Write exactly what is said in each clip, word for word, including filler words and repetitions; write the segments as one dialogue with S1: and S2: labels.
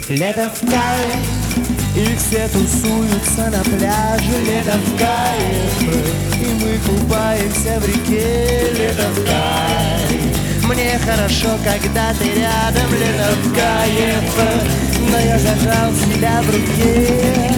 S1: Лето в кайф, и все тусуются на пляже. Лето в кайф, и мы купаемся в реке. Лето в кайф, мне хорошо, когда ты рядом. Лето в кайф, но я зажал себя в руке.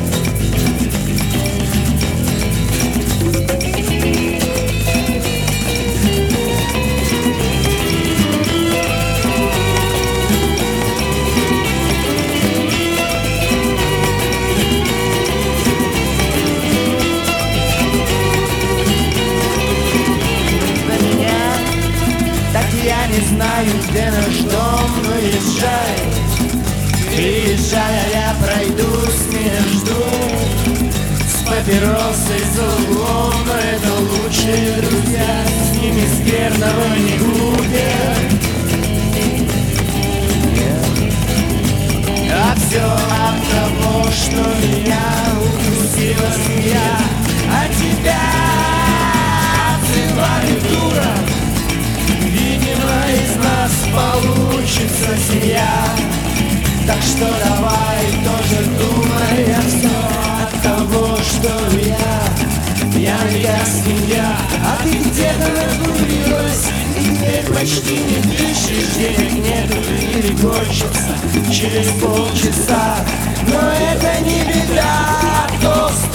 S1: Я не знаю, где наш дом, но езжай, приезжай, а я пройдусь между с папиросой за углом. Но это лучшие друзья, с ними скверного не будет. А все от того, что меня укусила змея, а тебя обзывали дура. Видимо, из нас получится семья. Так что давай тоже думай, а все от того, что я пьяная свинья. А ты где-то нагулилась, и теперь почти не дышишь. Денег нету или кончится через полчаса. Но это не беда, то